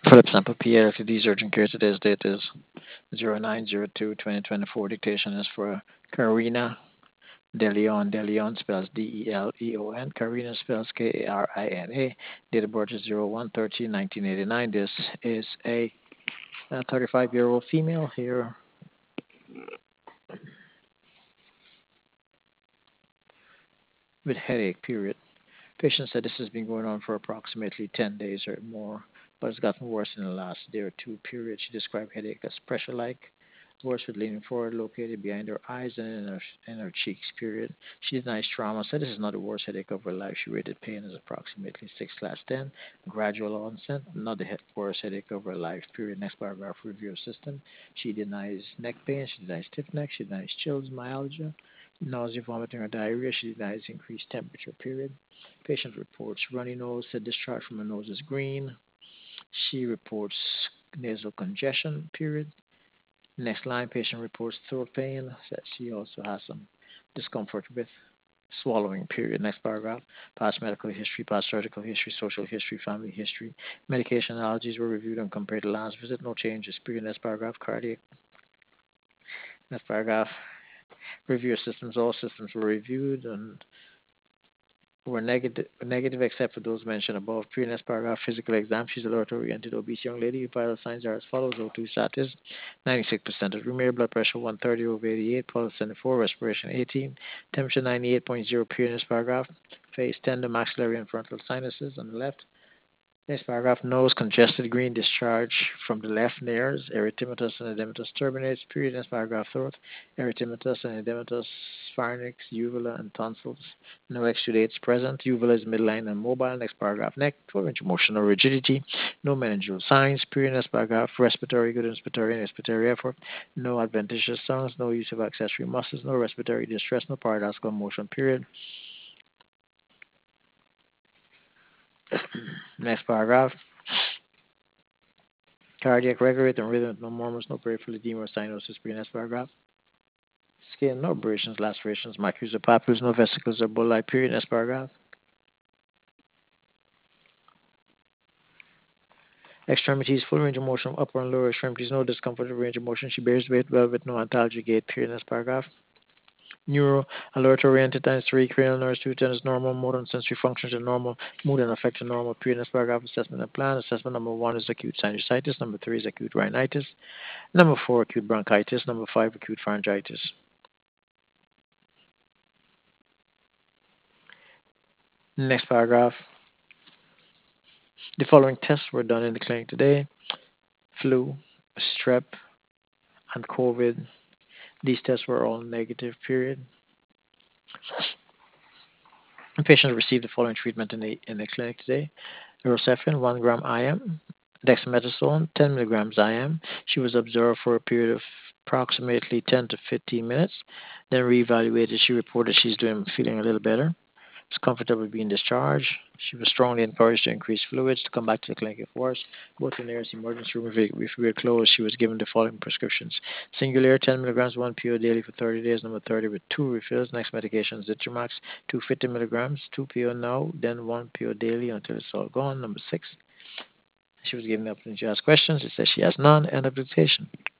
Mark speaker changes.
Speaker 1: Philip Sample PA Ltd's urgent care. Today's date is 09/02/2024. Dictation is for Karina DeLeon. DeLeon spells DeLeon. Karina spells Karina. Date of birth is 01/13/1989. This is a 35-year-old female here with headache, period. Patient said this has been going on for approximately 10 days or more, but it's gotten worse in the last day or two, period. She described headache as pressure-like, worse with leaning forward, located behind her eyes and in her cheeks, period. She denies trauma, said this is not the worst headache of her life. She rated pain as approximately 6/10, gradual onset, not the worst headache of her life, period. Next paragraph, review system. She denies neck pain, she denies stiff neck, she denies chills, myalgia, nausea, vomiting, or diarrhea. She denies increased temperature, period. Patient reports runny nose, said discharge from her nose is green. She reports nasal congestion, period. Next line, patient reports throat pain, said she also has some discomfort with swallowing, period. Next paragraph, past medical history, past surgical history, social history, family history. Medication allergies were reviewed and compared to last visit, no changes, period. Next paragraph, cardiac. Next paragraph, review systems, all systems were reviewed and were negative except for those mentioned above. Previous paragraph, physical exam. She's a alert-oriented obese young lady. Vital signs are as follows: O2 status, 96% of room air, blood pressure 130/88, pulse 74, respiration 18, temperature 98.0. Previous paragraph, face tender maxillary and frontal sinuses on the left. Next paragraph, nose congested, green discharge from the left nares, erythematous and edematous turbinates. Period. Next paragraph, throat, erythematous and edematous pharynx, uvula, and tonsils. No exudates present. Uvula is midline and mobile. Next paragraph, neck, full range of motion or rigidity. No meningeal signs. Period. Next paragraph, respiratory, good inspiratory and expiratory effort. No adventitious sounds. No use of accessory muscles. No respiratory distress. No paradoxical motion. Period. Next paragraph, cardiac regular rate and rhythm, no murmurs, no peripheral edema or cyanosis. Next paragraph. Skin, no abrasions, lacerations, macules or papules, no vesicles or bullae. Period. Next paragraph. Extremities, full range of motion of upper and lower extremities, no discomfort or range of motion. She bears weight well with no antalgia gait. Period. Next paragraph. Neuro, alert oriented times 3, cranial nerves 2, ten is normal, motor and sensory functions are normal, mood and affect are normal. Period. Next paragraph. Assessment and plan. Assessment number 1 is acute sinusitis, number 3 is acute rhinitis, number 4 acute bronchitis, number 5 acute pharyngitis. Next paragraph. The following tests were done in the clinic today: flu, strep, and COVID. These tests were all negative, period. The patient received the following treatment in the clinic today: Rocephin, 1 gram IM, dexamethasone, 10 milligrams IM. She was observed for a period of approximately 10 to 15 minutes, then reevaluated. She reported she's feeling a little better. Was comfortable being discharged. She was strongly encouraged to increase fluids, to come back to the clinic if worse. Go to the nearest emergency room if we were closed. She was given the following prescriptions: Singulair, 10 milligrams, 1 PO daily for 30 days, number 30 with 2 refills. Next medication, Zithromax, 250 milligrams, 2 PO now, then 1 PO daily until it's all gone, number 6. She was given the opportunity to ask questions. It says she has none. End of dictation.